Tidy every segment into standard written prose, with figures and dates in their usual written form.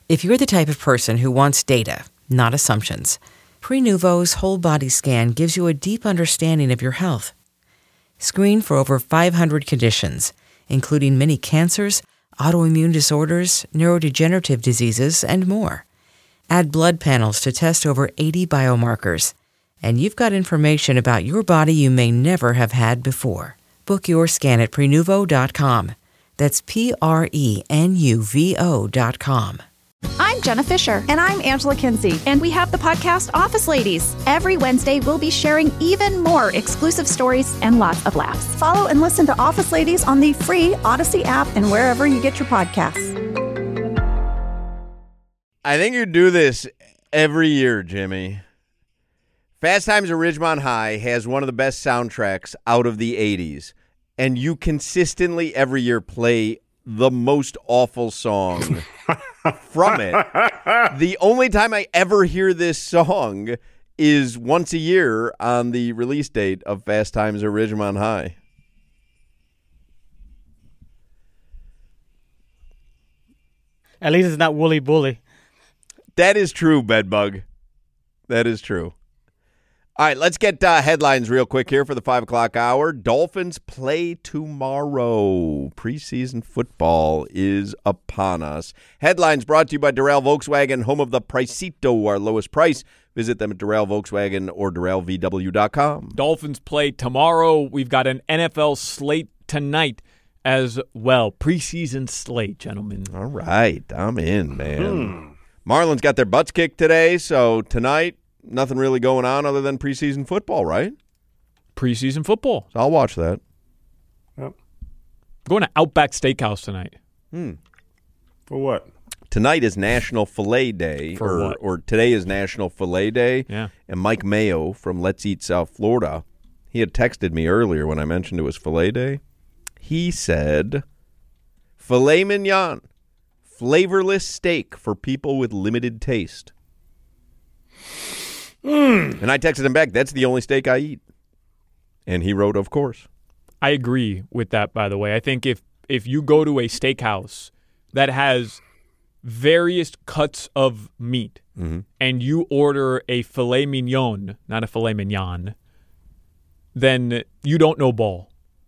If you're the type of person who wants data, not assumptions, Prenuvo's whole body scan gives you a deep understanding of your health. Screen for over 500 conditions, including many cancers, autoimmune disorders, neurodegenerative diseases, and more. Add blood panels to test over 80 biomarkers, and you've got information about your body you may never have had before. Book your scan at Prenuvo.com. That's Prenuvo.com. I'm Jenna Fisher. And I'm Angela Kinsey. And we have the podcast Office Ladies. Every Wednesday, we'll be sharing even more exclusive stories and lots of laughs. Follow and listen to Office Ladies on the free Odyssey app and wherever you get your podcasts. I think you do this every year, Jimmy. Fast Times at Ridgemont High has one of the best soundtracks out of the 80s. And you consistently every year play the most awful song from it. The only time I ever hear this song is once a year on the release date of Fast Times at Ridgemont High. At least it's not Wooly Bully. That is true, Bedbug. That is true. All right, let's get headlines real quick here for the 5 o'clock hour. Dolphins play tomorrow. Preseason football is upon us. Headlines brought to you by Doral Volkswagen, home of the Pricito, our lowest price. Visit them at Doral Volkswagen or DoralVW.com. Dolphins play tomorrow. We've got an NFL slate tonight as well. Preseason slate, gentlemen. All right, I'm in, man. Marlins got their butts kicked today, so tonight, nothing really going on other than preseason football, right? Preseason football. So I'll watch that. Yep. Going to Outback Steakhouse tonight. For what? Tonight is National Filet Day. Or today is National Filet Day. Yeah. And Mike Mayo from Let's Eat South Florida, he had texted me earlier when I mentioned it was Filet Day. He said, filet mignon, flavorless steak for people with limited taste. And I texted him back, that's the only steak I eat. And he wrote, of course. I agree with that, by the way. I think if you go to a steakhouse that has various cuts of meat and you order a filet mignon, not a filet mignon, then you don't know ball.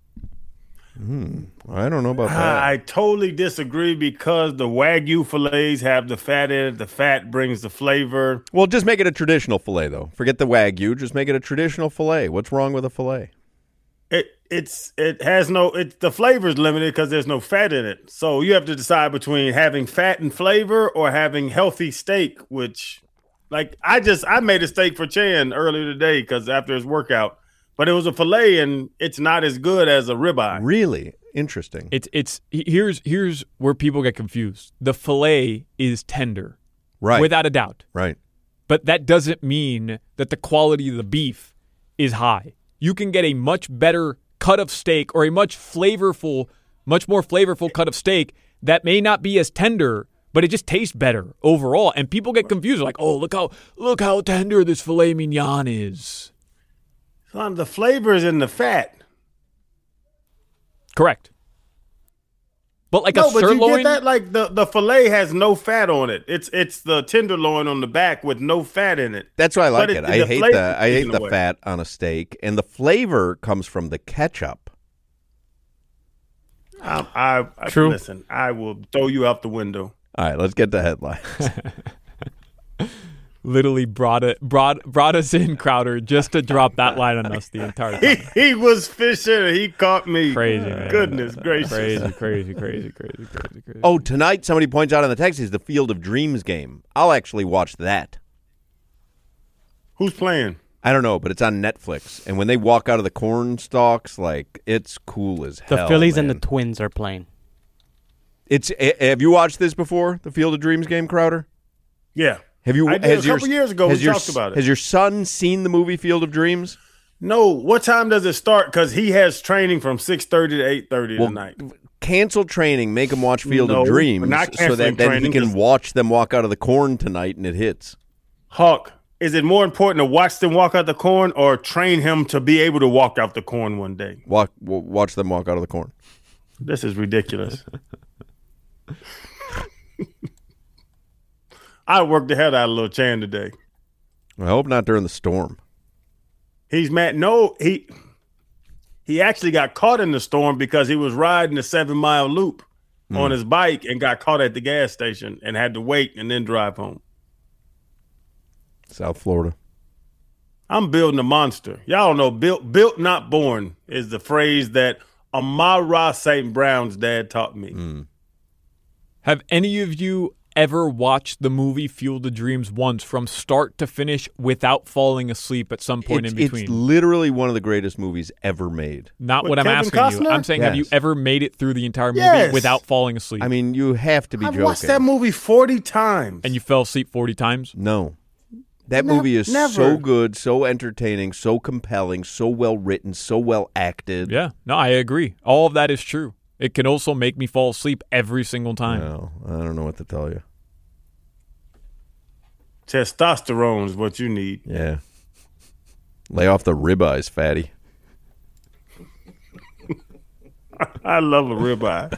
I don't know about that. I totally disagree because the Wagyu fillets have the fat in it. The fat brings the flavor. Well, just make it a traditional filet, though. Forget the Wagyu. Just make it a traditional filet. What's wrong with a filet? The flavor is limited because there's no fat in it. So you have to decide between having fat and flavor or having healthy steak, which, like, I made a steak for Chan earlier today because after his workout. But it was a filet, and it's not as good as a ribeye. Really? Interesting. Here's where people get confused. The filet is tender. Right. Without a doubt. Right. But that doesn't mean that the quality of the beef is high. You can get a much better cut of steak or a much more flavorful cut of steak that may not be as tender, but it just tastes better overall. And people get confused. They're like, oh, look how tender this filet mignon is. The flavor is in the fat. Correct. But like no, a sirloin? But you get that? Like the filet has no fat on it. It's the tenderloin on the back with no fat in it. That's why I like it. I hate the fat on a steak, and the flavor comes from the ketchup. True. Listen, I will throw you out the window. All right, let's get the headlines. Literally brought us in, Crowder, just to drop that line on us the entire time. He was fishing. He caught me. Crazy, man. Goodness gracious. Crazy. Oh, tonight, somebody points out on the text, is the Field of Dreams game. I'll actually watch that. Who's playing? I don't know, but it's on Netflix. And when they walk out of the corn stalks, like, it's cool as hell. The Phillies man. and the Twins are playing. Have you watched this before, the Field of Dreams game, Crowder? Yeah. Have you? I did a couple years ago. We talked about it. Has your son seen the movie Field of Dreams? No. What time does it start? Because he has training from 6:30 to 8:30 tonight. Cancel training. Make him watch Field of Dreams so that then he can watch them walk out of the corn tonight and it hits. Hawk, is it more important to watch them walk out the corn or train him to be able to walk out the corn one day? Watch them walk out of the corn. This is ridiculous. I worked the hell out of Lil Chan today. I hope not during the storm. He's mad. No, he actually got caught in the storm because he was riding the 7 Mile loop on his bike and got caught at the gas station and had to wait and then drive home. South Florida. I'm building a monster. Y'all don't know, built not born is the phrase that Amara St. Brown's dad taught me. Have any of you ever watched the movie Field of Dreams once from start to finish without falling asleep at some point in between? It's literally one of the greatest movies ever made. Not With what I'm Kevin asking you. Costner? I'm saying, have you Yes. ever made it through the entire movie Yes. without falling asleep? I mean, you have to be I've joking. watched that movie 40 times. And you fell asleep 40 times? No. That movie is never. so good, so entertaining, so compelling, so well written, so well acted. Yeah. No, I agree. All of that is true. It can also make me fall asleep every single time. No, I don't know what to tell you. Testosterone is what you need. Yeah. Lay off the ribeyes, fatty. I love a ribeye.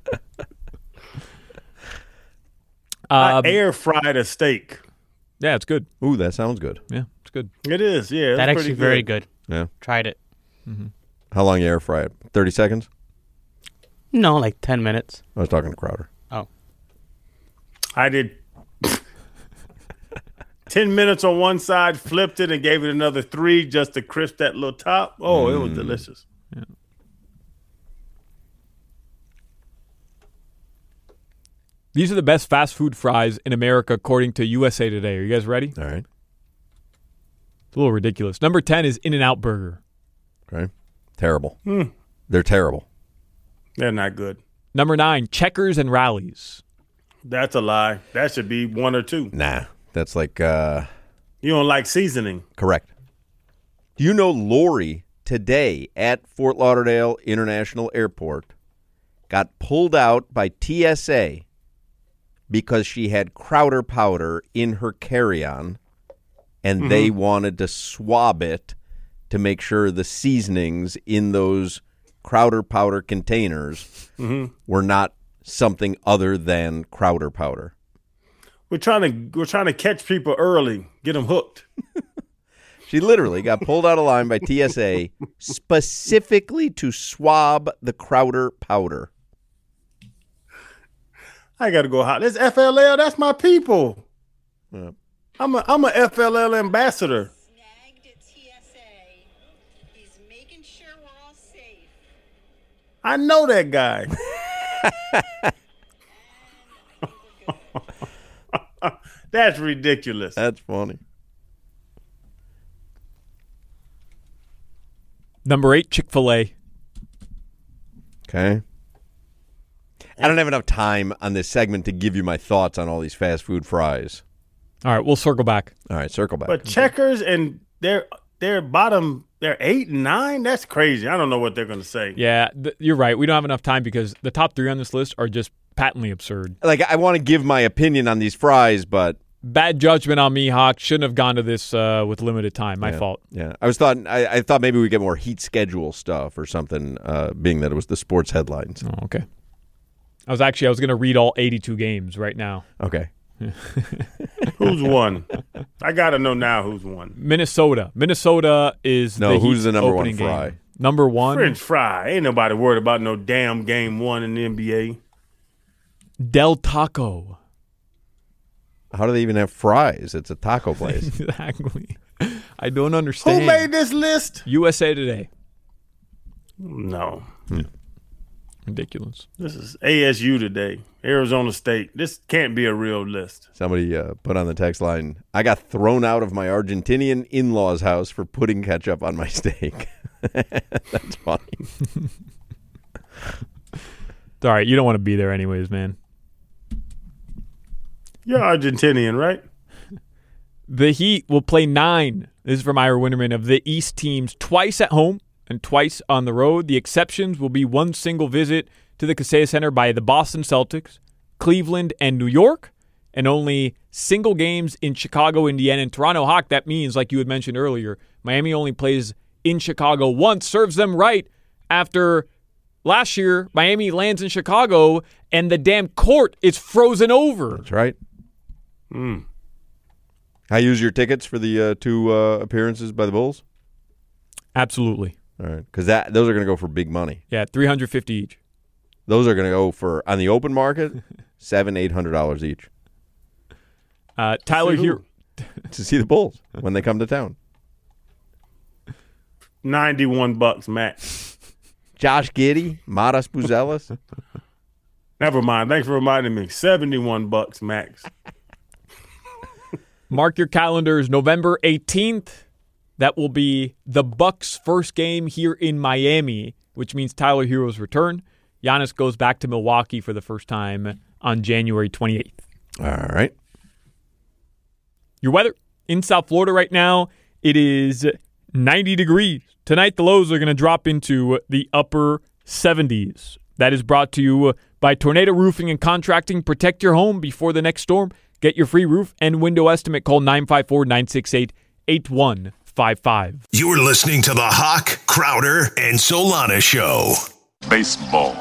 I air fried a steak. Yeah, it's good. Ooh, that sounds good. Yeah, it's good. It is, yeah. It's That pretty actually very good. Yeah. Tried it. How long you air fry it? 30 seconds? No, like 10 minutes. I was talking to Crowder. Oh. I did 10 minutes on one side, flipped it, and gave it another 3 just to crisp that little top. Oh, it was delicious. These are the best fast food fries in America according to USA Today. Are you guys ready? All right. It's a little ridiculous. Number 10 is In-N-Out Burger. Okay. Terrible. They're terrible. They're not good. Number 9, Checkers and Rallies. That's a lie. That should be 1 or 2. Nah. That's like, You don't like seasoning. correct. Do you know Lori today at Fort Lauderdale International Airport got pulled out by TSA because she had Crowder powder in her carry-on, and they wanted to swab it to make sure the seasonings in those Crowder powder containers were not something other than Crowder powder. We're trying to catch people early, get them hooked. She literally got pulled out of line by TSA specifically to swab the Crowder powder. I got to go hot. This FLL, that's my people. Yeah. I'm a FLL ambassador. Snagged at TSA. He's making sure we're all safe. I know that guy. That's ridiculous. That's funny. Number 8, Chick-fil-A. Okay. I don't have enough time on this segment to give you my thoughts on all these fast food fries. All right, we'll circle back. All right, circle back. But Checkers and their bottom, they're 8 and 9. That's crazy. I don't know what they're going to say. Yeah, you're right. We don't have enough time because the top 3 on this list are just patently absurd. Like, I want to give my opinion on these fries, but Bad judgment on me, Hawk. Shouldn't have gone to this with limited time. My fault. Yeah, I thought maybe we get more heat schedule stuff or something, being that it was the sports headlines. Oh, okay. I was going to read all 82 games right now. Okay. Who's won? I got to know now who's won. Minnesota. Minnesota is who's the number one opening fry? game. Number 1, French fry. Ain't nobody worried about no damn game 1 in the NBA. Del Taco. How do they even have fries? It's a taco place. Exactly. I don't understand. Who made this list? USA Today. No. Ridiculous. This is ASU today. Arizona State. This can't be a real list. Somebody put on the text line, I got thrown out of my Argentinian in-laws house for putting ketchup on my steak. That's funny. It's all right. You don't want to be there anyways, man. You're Argentinian, right? The Heat will play 9. This is from Ira Winterman of the East teams twice at home and twice on the road. The exceptions will be one single visit to the Kaseya Center by the Boston Celtics, Cleveland, and New York, and only single games in Chicago, Indiana, and Toronto. Hawk, that means, like you had mentioned earlier, Miami only plays in Chicago once. Serves them right after last year Miami lands in Chicago and the damn court is frozen over. That's right. I use your tickets for the 2 appearances by the Bulls? Absolutely. All right, because those are going to go for big money. Yeah, $350 each. Those are going to go for, on the open market, $700-800 each. Tyler here to see the Bulls when they come to town. $91 max. Josh Giddey, Matas Buzelis. Never mind. Thanks for reminding me. $71 max. Mark your calendars, November 18th. That will be the Bucks' first game here in Miami, which means Tyler Hero's return. Giannis goes back to Milwaukee for the first time on January 28th. All right. Your weather in South Florida right now, it is 90 degrees. Tonight, the lows are going to drop into the upper 70s. That is brought to you by Tornado Roofing and Contracting. Protect your home before the next storm. Get your free roof and window estimate. Call 954-968-8155. You're listening to the Hawk, Crowder, and Solana Show. Baseball.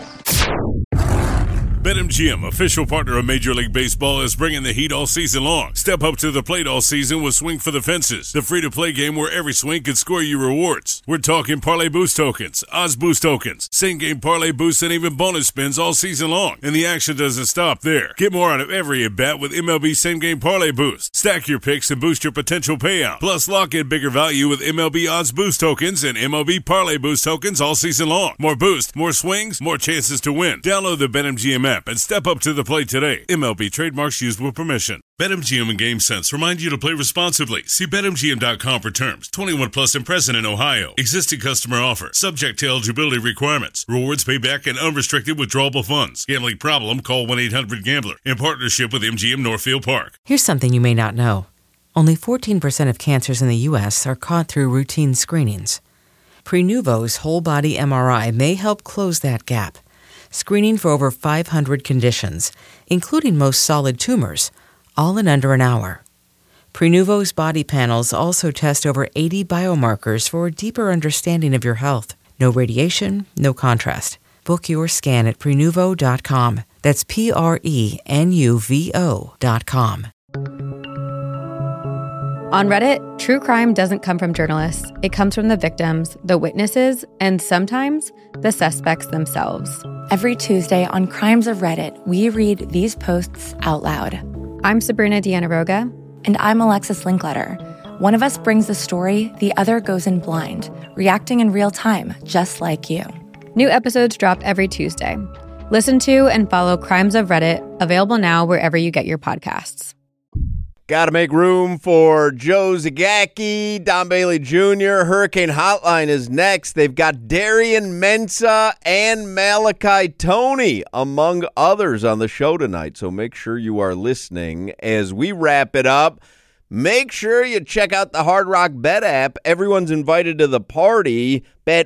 BetMGM, official partner of Major League Baseball, is bringing the heat all season long. Step up to the plate all season with Swing for the Fences, the free-to-play game where every swing can score you rewards. We're talking parlay boost tokens, odds boost tokens, same-game parlay boosts, and even bonus spins all season long. And the action doesn't stop there. Get more out of every at-bat with MLB same-game parlay boost. Stack your picks and boost your potential payout. Plus, lock in bigger value with MLB odds boost tokens and MLB parlay boost tokens all season long. More boost, more swings, more chances to win. Download the BetMGM app and step up to the plate today. MLB trademarks used with permission. BetMGM and GameSense remind you to play responsibly. See BetMGM.com for terms. 21 plus and present in Ohio. Existing customer offer. Subject to eligibility requirements. Rewards payback and unrestricted withdrawable funds. Gambling problem? Call 1-800-GAMBLER. In partnership with MGM Northfield Park. Here's something you may not know. Only 14% of cancers in the U.S. are caught through routine screenings. Prenuvo's whole body MRI may help close that gap. Screening for over 500 conditions, including most solid tumors, all in under an hour. Prenuvo's body panels also test over 80 biomarkers for a deeper understanding of your health. No radiation, no contrast. Book your scan at Prenuvo.com. That's Prenuvo.com. On Reddit, true crime doesn't come from journalists. It comes from the victims, the witnesses, and sometimes the suspects themselves. Every Tuesday on Crimes of Reddit, we read these posts out loud. I'm Sabrina Dianaroga. And I'm Alexis Linkletter. One of us brings the story, the other goes in blind, reacting in real time, just like you. New episodes drop every Tuesday. Listen to and follow Crimes of Reddit, available now wherever you get your podcasts. Got to make room for Joe Zagacki, Don Bailey Jr. Hurricane Hotline is next. They've got Darian Mensah and Malachi Toney, among others, on the show tonight. So make sure you are listening as we wrap it up. Make sure you check out the Hard Rock Bet app. Everyone's invited to the party. Bet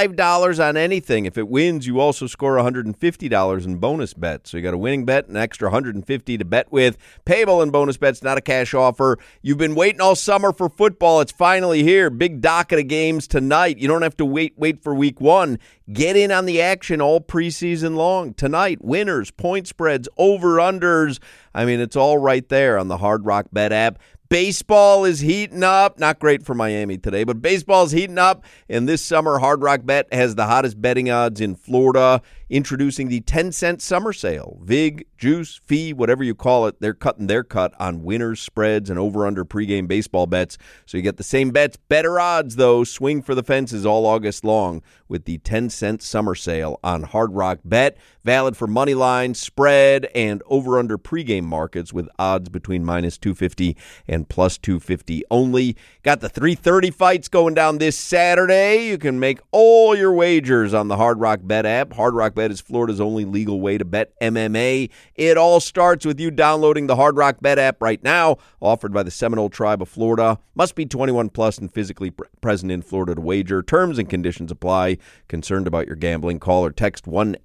$5 on anything. If it wins, you also score $150 in bonus bets. So you got a winning bet, an extra $150 to bet with. Payable in bonus bets, not a cash offer. You've been waiting all summer for football. It's finally here. Big docket of games tonight. You don't have to wait for week one. Get in on the action all preseason long. Tonight, winners, point spreads, over-unders. I mean, it's all right there on the Hard Rock Bet app. Baseball is heating up. Not great for Miami today, but baseball is heating up. And this summer, Hard Rock Bet has the hottest betting odds in Florida, introducing the 10-cent summer sale. Vig, juice, fee, whatever you call it, they're cutting their cut on winners, spreads, and over-under pregame baseball bets. So you get the same bets, better odds, though. Swing for the fences all August long with the 10-cent summer sale on Hard Rock Bet. Valid for money line, spread, and over-under pregame markets with odds between minus 250 and plus 250 only. Got the 3:30 fights going down this Saturday. You can make all your wagers on the Hard Rock Bet app. Hard Rock Bet is Florida's only legal way to bet MMA. It all starts with you downloading the Hard Rock Bet app right now, offered by the Seminole Tribe of Florida. Must be 21 plus and physically present in Florida to wager. Terms and conditions apply. Concerned about your gambling? Call or text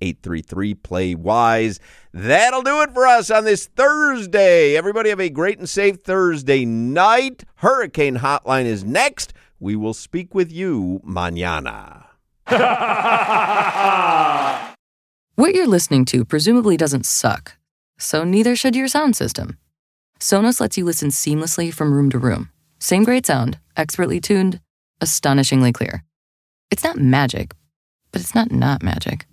1-833-PLAY-WISE. That'll do it for us on this Thursday. Everybody have a great and safe Thursday night. Hurricane Hotline is next. We will speak with you mañana. What you're listening to presumably doesn't suck, so neither should your sound system. Sonos lets you listen seamlessly from room to room. Same great sound, expertly tuned, astonishingly clear. It's not magic, but it's not magic.